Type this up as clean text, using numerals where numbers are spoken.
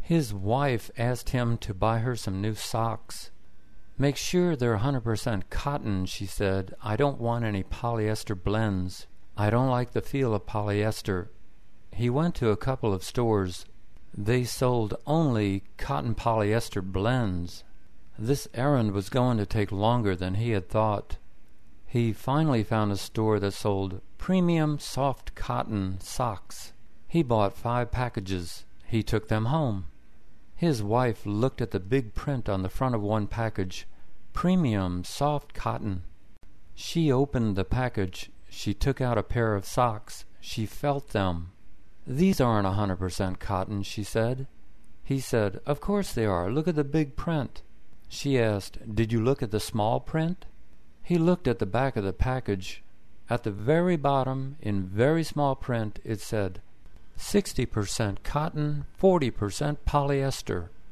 His wife asked him to buy her some new socks. "Make sure they're 100% cotton," she said. "I don't want any polyester blends. I don't like the feel of polyester." He went to a couple of stores. They sold only cotton polyester blends. This errand was going to take longer than he had thought. He finally found a store that sold premium soft cotton socks. He bought 5 packages. He took them home. His wife looked at the big print on the front of one package, "Premium soft cotton." She opened the package. She took out a pair of socks. She felt them. "These aren't 100% cotton," she said. He said, "Of course they are. Look at the big print." She asked, "Did you look at the small print?" He looked at the back of the package. At the very bottom, in very small print, it said, 60% cotton, 40% polyester.